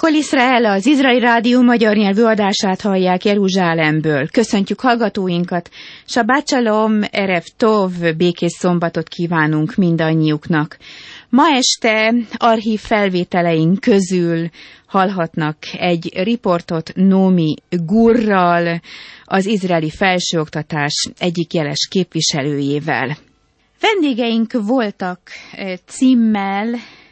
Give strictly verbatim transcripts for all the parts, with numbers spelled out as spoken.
Kol Israel, az Izraeli Rádió magyar nyelvű adását hallják Jeruzsálemből. Köszöntjük hallgatóinkat. Sabbat Shalom, Erev Tov, békés szombatot kívánunk mindannyiuknak. Ma este archív felvételeink közül hallhatnak egy riportot Nomi Gurral, az izraeli felsőoktatás egyik jeles képviselőjével. Vendégeink voltak címmel,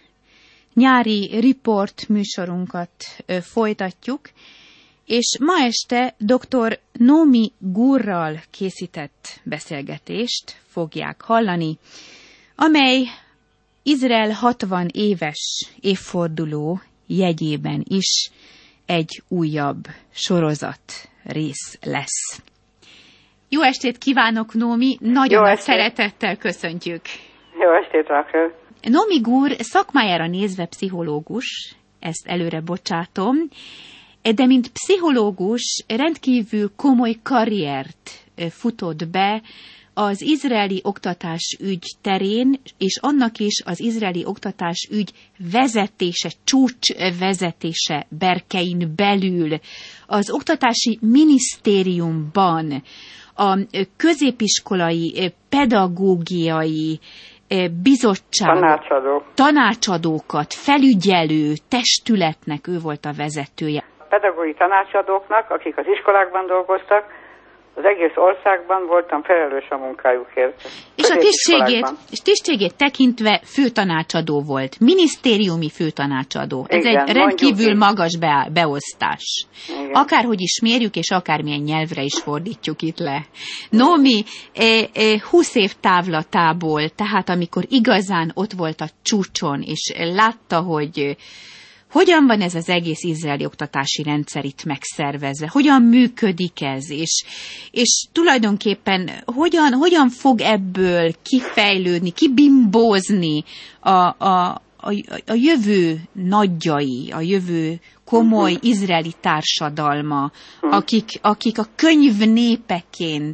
nyári riport műsorunkat folytatjuk, és ma este dr. Nomi Gurral készített beszélgetést fogják hallani, amely Izrael hatvan éves évforduló jegyében is egy újabb sorozat rész lesz. Jó estét kívánok, Nomi! Nagyon nagy szeretettel köszöntjük! Jó estét, Rakel! Nomi Gur szakmájára nézve pszichológus, ezt előre bocsátom, de mint pszichológus rendkívül komoly karriert futott be az izraeli oktatásügy terén, és annak is az izraeli oktatásügy vezetése, csúcsvezetése berkein belül, az oktatási minisztériumban, a középiskolai, pedagógiai bizottság, Tanácsadó. tanácsadókat felügyelő testületnek ő volt a vezetője. A pedagógiai tanácsadóknak, akik az iskolákban dolgoztak, az egész országban voltam felelős a munkájukért. És a tisztségét, és tisztségét tekintve főtanácsadó volt, minisztériumi főtanácsadó. Ez Igen, egy rendkívül magas be, beosztás. Igen. Akárhogy is mérjük, és akármilyen nyelvre is fordítjuk itt le. Nomi húsz év távlatából, tehát amikor igazán ott volt a csúcson, és látta, hogy hogyan van ez az egész izraeli oktatási rendszer itt megszervezve? Hogyan működik ez? És, és tulajdonképpen hogyan, hogyan fog ebből kifejlődni, kibimbózni a, a, a, a jövő nagyjai, a jövő komoly izraeli társadalma, akik, akik a könyv népeként,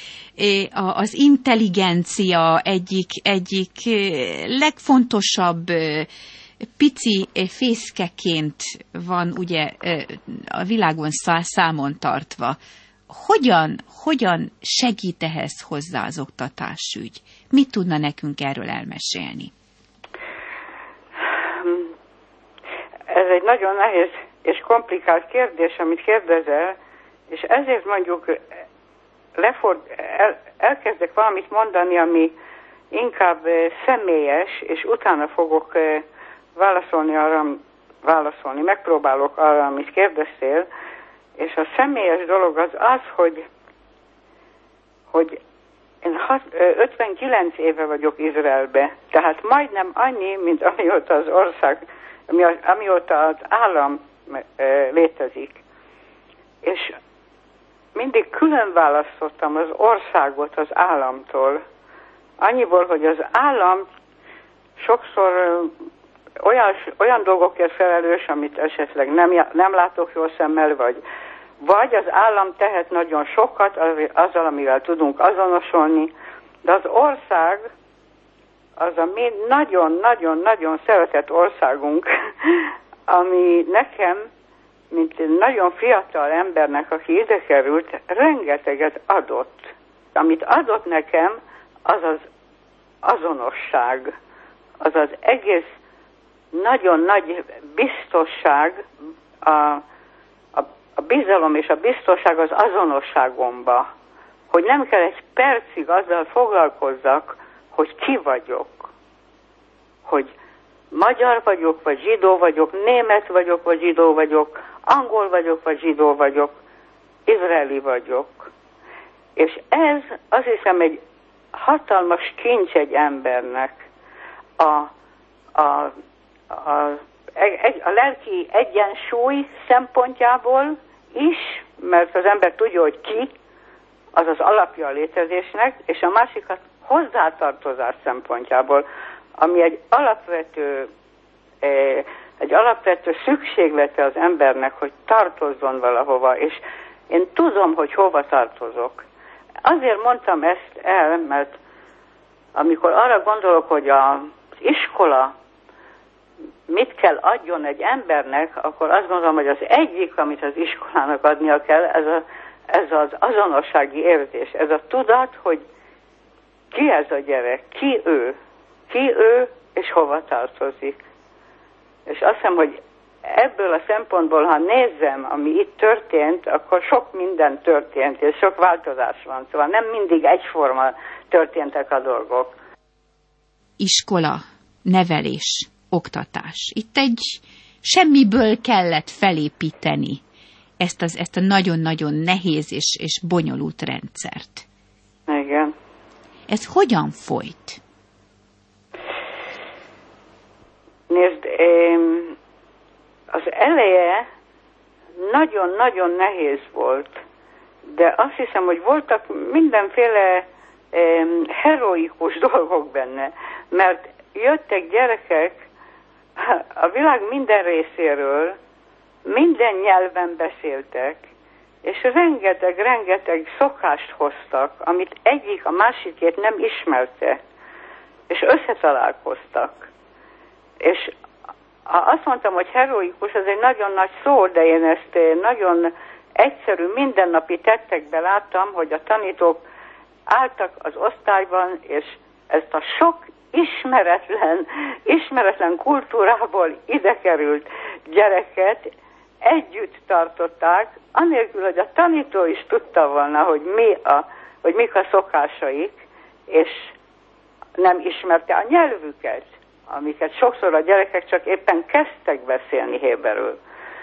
az intelligencia egyik, egyik legfontosabb pici fészkeként van ugye a világon számon tartva. Hogyan, hogyan segít ehhez hozzá az oktatásügy? Mit tudna nekünk erről elmesélni? Ez egy nagyon nehéz és komplikált kérdés, amit kérdezel, és ezért mondjuk leford, el, elkezdek valamit mondani, ami inkább személyes, és utána fogok válaszolni arra, válaszolni, megpróbálok arra, amit kérdeztél, és a személyes dolog az az, hogy, hogy én ötvenkilenc éve vagyok Izraelbe, tehát majdnem annyi, mint amióta az ország, amióta az állam létezik. És mindig külön választottam az országot az államtól, annyiból, hogy az állam sokszor Olyan, olyan dolgokért felelős, amit esetleg nem, nem látok jól szemmel, vagy, vagy az állam tehet nagyon sokat azzal, amivel tudunk azonosulni, de az ország, az a mi nagyon-nagyon-nagyon szeretett országunk, ami nekem, mint nagyon fiatal embernek, aki ide került, rengeteget adott. Amit adott nekem, az az azonosság, az az egész nagyon nagy biztosság, a, a, a bizalom és a biztosság az azonosságomba, hogy nem kell egy percig azzal foglalkozzak, hogy ki vagyok, hogy magyar vagyok, vagy zsidó vagyok, német vagyok, vagy zsidó vagyok, angol vagyok, vagy zsidó vagyok, izraeli vagyok. És ez azt hiszem egy hatalmas kincs egy embernek, a, a A, a lelki egyensúly szempontjából is, mert az ember tudja, hogy ki, az az alapja a létezésnek, és a másikat hozzátartozás szempontjából, ami egy alapvető, egy alapvető szükséglete az embernek, hogy tartozzon valahova, és én tudom, hogy hova tartozok. Azért mondtam ezt el, mert amikor arra gondolok, hogy az iskola mit kell adjon egy embernek, akkor azt gondolom, hogy az egyik, amit az iskolának adnia kell, ez, a, ez az azonossági érzés, ez a tudat, hogy ki ez a gyerek, ki ő, ki ő, és hova tartozik. És azt hiszem, hogy ebből a szempontból, ha nézzem, ami itt történt, akkor sok minden történt, és sok változás van. Szóval nem mindig egyforma történtek a dolgok. Iskola, nevelés, oktatás. Itt egy semmiből kellett felépíteni ezt, az, ezt a nagyon-nagyon nehéz és, és bonyolult rendszert. Igen. Ez hogyan folyt? Nézd, az eleje nagyon-nagyon nehéz volt, de azt hiszem, hogy voltak mindenféle heroikus dolgok benne, mert jöttek gyerekek a világ minden részéről, minden nyelven beszéltek, és rengeteg-rengeteg szokást hoztak, amit egyik a másikét nem ismerte, és összetalálkoztak. És ha azt mondtam, hogy heroikus, ez egy nagyon nagy szó, de én ezt nagyon egyszerű, mindennapi tettekben láttam, hogy a tanítók álltak az osztályban, és ezt a sok ismeretlen, ismeretlen kultúrából ide került gyereket együtt tartották, anélkül, hogy a tanító is tudta volna, hogy, mi a, hogy mik a szokásaik, és nem ismerte a nyelvüket, amiket sokszor a gyerekek csak éppen kezdtek beszélni héberül.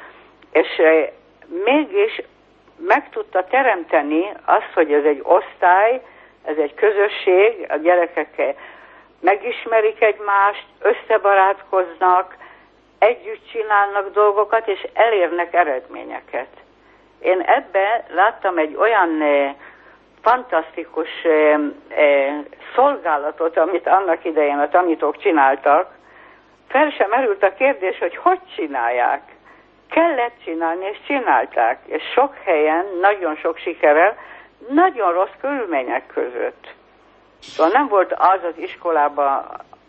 És eh, mégis meg tudta teremteni azt, hogy ez egy osztály, ez egy közösség, a gyerekek megismerik egymást, összebarátkoznak, együtt csinálnak dolgokat, és elérnek eredményeket. Én ebben láttam egy olyan eh, fantasztikus eh, eh, szolgálatot, amit annak idején a tanítók csináltak. Fel sem merült a kérdés, hogy hogy csinálják. Kellett csinálni, és csinálták. És sok helyen, nagyon sok sikerrel, nagyon rossz körülmények között. Szóval nem volt az az iskolában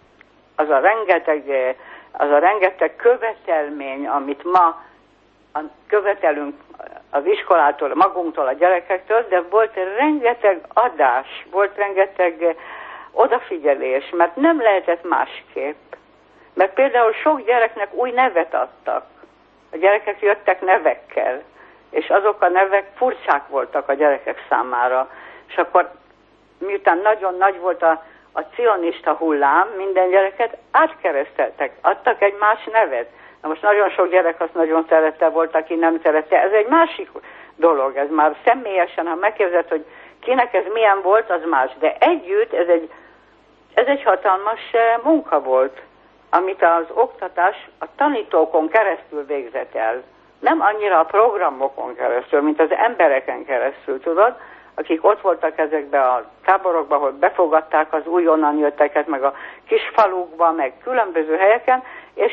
az a rengeteg, az a rengeteg követelmény, amit ma követelünk az iskolától, magunktól, a gyerekektől, de volt rengeteg adás, volt rengeteg odafigyelés, mert nem lehetett másképp. Mert például sok gyereknek új nevet adtak. A gyerekek jöttek nevekkel, és azok a nevek furcsák voltak a gyerekek számára. És akkor miután nagyon nagy volt a, a cionista hullám, minden gyereket átkereszteltek, adtak egy más nevet. Na most nagyon sok gyerek azt nagyon szerette, volt, aki nem szerette. Ez egy másik dolog, ez már személyesen, ha megkérdezed, hogy kinek ez milyen volt, az más. De együtt ez egy, ez egy hatalmas munka volt, amit az oktatás a tanítókon keresztül végzett el. Nem annyira a programokon keresztül, mint az embereken keresztül, tudod, akik ott voltak ezekben a táborokban, ahol befogadták az újonnan jötteket, meg a kis falukban, meg különböző helyeken, és,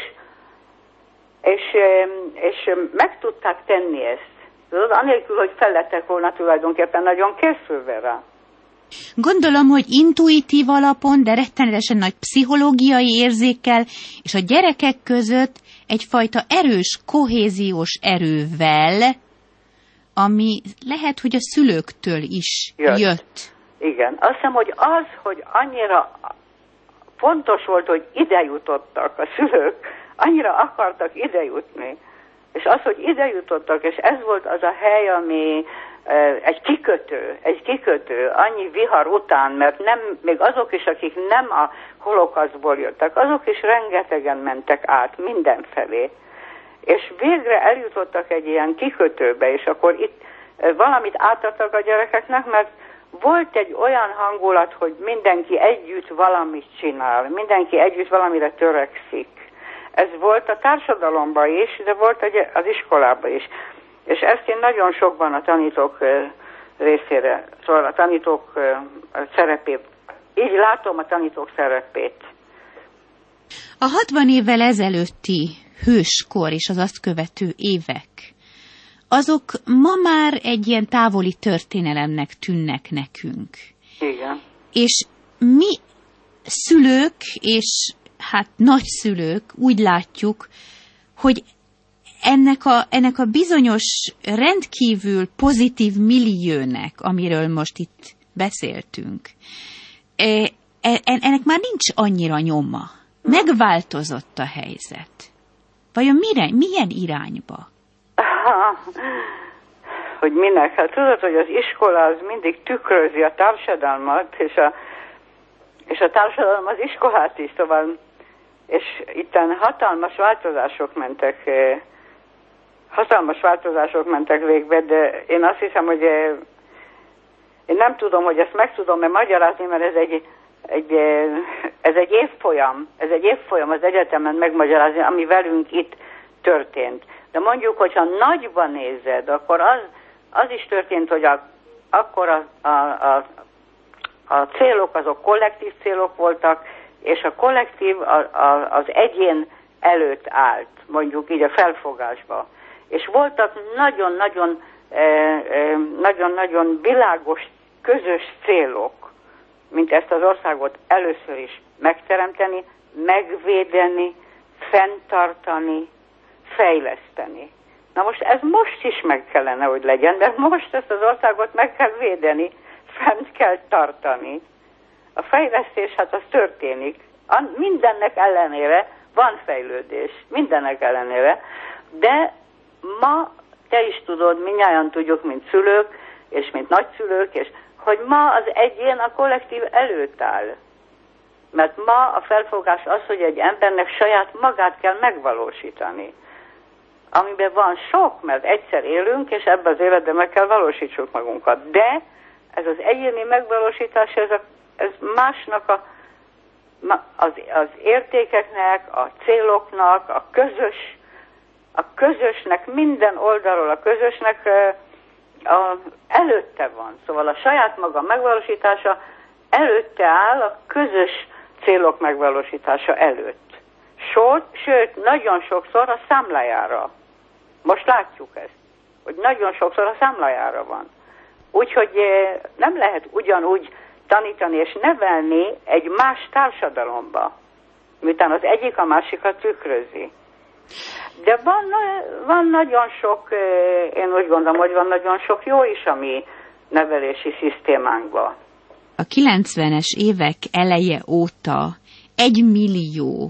és, és meg tudták tenni ezt. Tudod, anélkül, hogy fel lettek volna tulajdonképpen nagyon készülve rá. Gondolom, hogy intuitív alapon, de rettenetesen nagy pszichológiai érzékkel, és a gyerekek között egyfajta erős, kohéziós erővel, ami lehet, hogy a szülőktől is jött. jött. Igen. Azt hiszem, hogy az, hogy annyira fontos volt, hogy ide jutottak a szülők, annyira akartak ide jutni, és az, hogy ide jutottak, és ez volt az a hely, ami egy kikötő, egy kikötő, annyi vihar után, mert nem, még azok is, akik nem a holokausztból jöttek, azok is rengetegen mentek át mindenfelé. És végre eljutottak egy ilyen kikötőbe, és akkor itt valamit átadtak a gyerekeknek, mert volt egy olyan hangulat, hogy mindenki együtt valamit csinál, mindenki együtt valamire törekszik. Ez volt a társadalomban is, de volt az iskolában is. És ezt én nagyon sokban a tanítók részére, szóval a tanítók szerepét, így látom a tanítók szerepét. A hatvan évvel ezelőtti hőskor és az azt követő évek, azok ma már egy ilyen távoli történelemnek tűnnek nekünk. Igen. És mi szülők és hát nagyszülők úgy látjuk, hogy ennek a, ennek a bizonyos rendkívül pozitív milliónek, amiről most itt beszéltünk, ennek már nincs annyira nyoma. Megváltozott a helyzet. Vajon mire, milyen irányba? Aha. Hogy minek? Hát tudod, hogy az iskola az mindig tükrözi a társadalmat, és a, és a társadalom az iskolát is, szóval, és itten hatalmas változások mentek, hatalmas változások mentek végbe, de én azt hiszem, hogy én nem tudom, hogy ezt meg tudom-e magyarázni, mert ez egy, egy, ez egy évfolyam, ez egy évfolyam az egyetemen megmagyarázni, ami velünk itt történt. De mondjuk, hogyha nagyban nézed, akkor az, az is történt, hogy a, akkor a, a, a, a célok azok kollektív célok voltak, és a kollektív a, a, az egyén előtt állt, mondjuk így a felfogásba. És voltak nagyon-nagyon nagyon-nagyon világos, közös célok, mint ezt az országot először is megteremteni, megvédeni, fenntartani, fejleszteni. Na most ez most is meg kellene, hogy legyen, de most ezt az országot meg kell védeni, fent kell tartani. A fejlesztés, hát az történik. Mindennek ellenére van fejlődés, mindennek ellenére, de ma te is tudod, mindnyájan tudjuk, mint szülők, és mint nagyszülők, és hogy ma az egyén a kollektív előtt áll. Mert ma a felfogás az, hogy egy embernek saját magát kell megvalósítani. Amiben van sok, mert egyszer élünk, és ebben az életben meg kell valósítsuk magunkat. De ez az egyéni megvalósítás, ez, a, ez másnak a, az, az értékeknek, a céloknak, a közös, a közösnek, minden oldalról a közösnek a, előtte van. Szóval a saját maga megvalósítása előtte áll a közös célok megvalósítása előtt. Sőt, sőt, nagyon sokszor a számlájára. Most látjuk ezt, hogy nagyon sokszor a számlájára van. Úgyhogy nem lehet ugyanúgy tanítani és nevelni egy más társadalomba, miután az egyik a másikat tükrözi. De van, van nagyon sok, én úgy gondolom, hogy van nagyon sok jó is a mi nevelési szisztémánkban. A kilencvenes évek eleje óta egy millió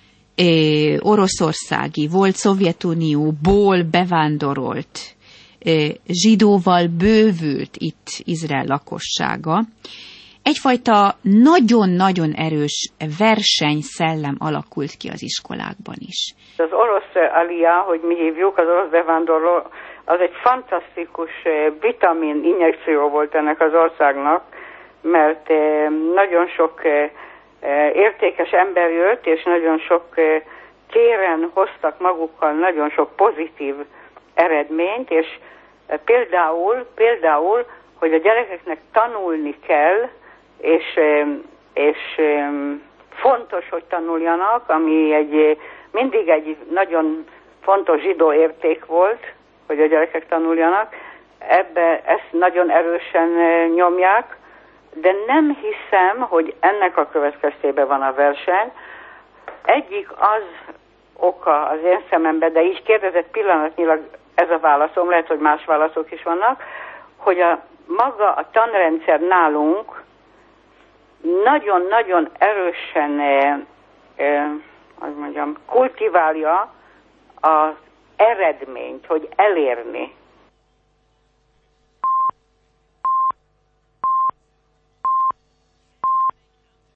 eh, oroszországi, volt Szovjetunióból bevándorolt eh, zsidóval bővült itt Izrael lakossága. Egyfajta nagyon-nagyon erős versenyszellem alakult ki az iskolákban is. Az orosz alia, hogy mi hívjuk, az orosz bevándorló, az egy fantasztikus vitamin injekció volt ennek az országnak, mert nagyon sok értékes ember jött, és nagyon sok téren hoztak magukkal nagyon sok pozitív eredményt, és például, például, hogy a gyerekeknek tanulni kell, és, és fontos, hogy tanuljanak, ami egy, mindig egy nagyon fontos zsidó érték volt, hogy a gyerekek tanuljanak. Ebbe ezt nagyon erősen nyomják, de nem hiszem, hogy ennek a következtében van a verseny. Egyik az oka az én szememben, de így kérdezett pillanatnyilag ez a válaszom, lehet, hogy más válaszok is vannak, hogy a maga a tanrendszer nálunk nagyon-nagyon erősen eh, eh, azt mondjam, kultiválja az eredményt, hogy elérni.